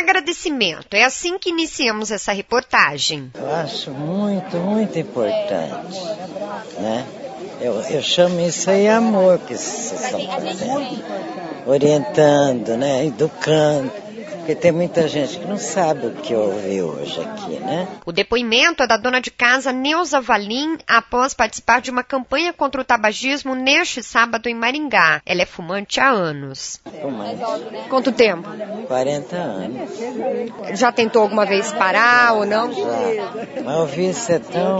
agradecimento. É assim que iniciamos essa reportagem. Eu acho muito, muito importante, né? Eu chamo isso aí amor que vocês estão fazendo. Orientando, né? Educando. Porque tem muita gente que não sabe o que ouve hoje aqui, né? O depoimento é da dona de casa Neuza Valim, após participar de uma campanha contra o tabagismo neste sábado em Maringá. Ela é fumante há anos. Fumante. Quanto tempo? 40 anos. Já tentou alguma vez parar ou não? Já. Mas o vício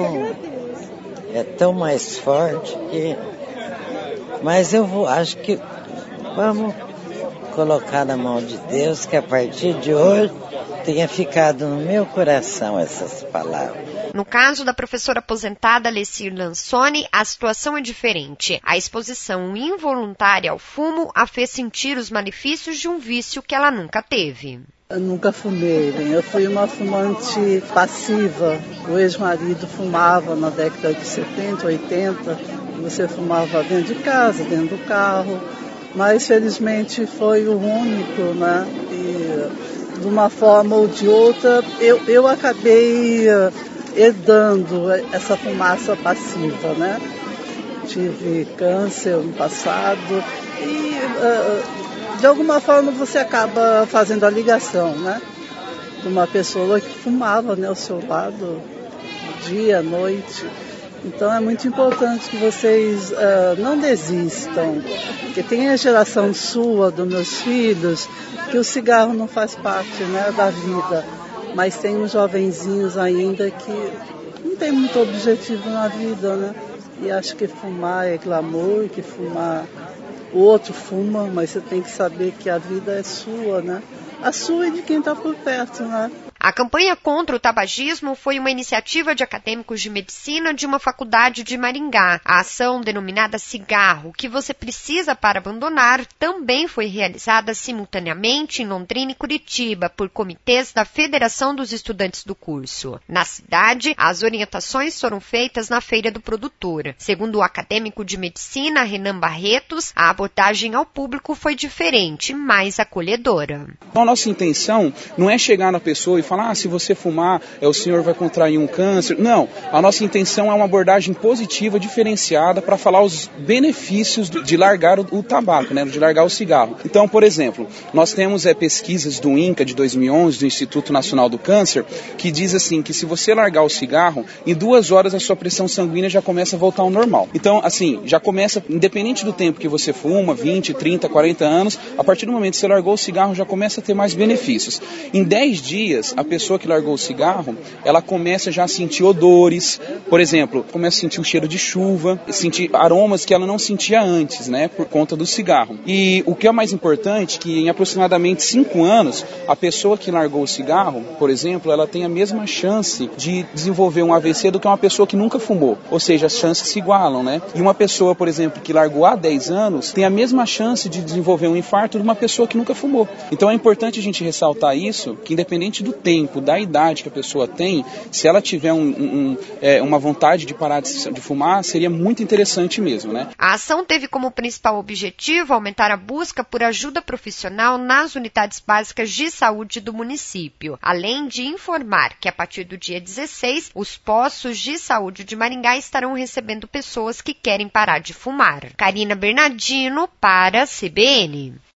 é tão mais forte que... Mas acho que vamos colocar na mão de Deus que a partir de hoje tenha ficado no meu coração essas palavras. No caso da professora aposentada Lecir Lansoni, a situação é diferente. A exposição involuntária ao fumo a fez sentir os malefícios de um vício que ela nunca teve. Eu nunca fumei, né? Eu fui uma fumante passiva. O ex-marido fumava na década de 70, 80. Você fumava dentro de casa, dentro do carro. Mas felizmente foi o único, né? E de uma forma ou de outra eu acabei herdando essa fumaça passiva, né? Tive câncer no passado e de alguma forma você acaba fazendo a ligação, né? De uma pessoa que fumava, né, ao seu lado, dia, à noite. Então é muito importante que vocês não desistam, porque tem a geração sua, dos meus filhos, que o cigarro não faz parte, né, da vida, mas tem uns jovenzinhos ainda que não tem muito objetivo na vida, né, e acho que fumar é glamour, que fumar, o outro fuma, mas você tem que saber que a vida é sua, né, a sua e de quem está por perto, né. A campanha contra o tabagismo foi uma iniciativa de acadêmicos de medicina de uma faculdade de Maringá. A ação, denominada Cigarro, o que você precisa para abandonar, também foi realizada simultaneamente em Londrina e Curitiba por comitês da Federação dos Estudantes do curso. Na cidade, as orientações foram feitas na Feira do Produtor. Segundo o acadêmico de medicina Renan Barretos, a abordagem ao público foi diferente, mais acolhedora. A nossa intenção não é chegar na pessoa e falar, se você fumar, o senhor vai contrair um câncer. Não, a nossa intenção é uma abordagem positiva, diferenciada, para falar os benefícios de largar o tabaco, né, de largar o cigarro. Então, por exemplo, nós temos pesquisas do INCA de 2011, do Instituto Nacional do Câncer, que diz assim, que se você largar o cigarro, em 2 horas a sua pressão sanguínea já começa a voltar ao normal. Então, assim, já começa, independente do tempo que você fuma, 20, 30, 40 anos, a partir do momento que você largou o cigarro, já começa a ter mais benefícios. Em 10 dias, a pessoa que largou o cigarro, ela começa já a sentir odores, por exemplo, começa a sentir o cheiro de chuva, sentir aromas que ela não sentia antes, né, por conta do cigarro. E o que é mais importante, que em aproximadamente 5 anos, a pessoa que largou o cigarro, por exemplo, ela tem a mesma chance de desenvolver um AVC do que uma pessoa que nunca fumou, ou seja, as chances se igualam, né? E uma pessoa, por exemplo, que largou há 10 anos, tem a mesma chance de desenvolver um infarto de uma pessoa que nunca fumou. Então é importante a gente ressaltar isso, que independente do tempo, da idade que a pessoa tem, se ela tiver uma vontade de parar de fumar, seria muito interessante mesmo, né? A ação teve como principal objetivo aumentar a busca por ajuda profissional nas unidades básicas de saúde do município, além de informar que a partir do dia 16, os postos de saúde de Maringá estarão recebendo pessoas que querem parar de fumar. Karina Bernardino para a CBN.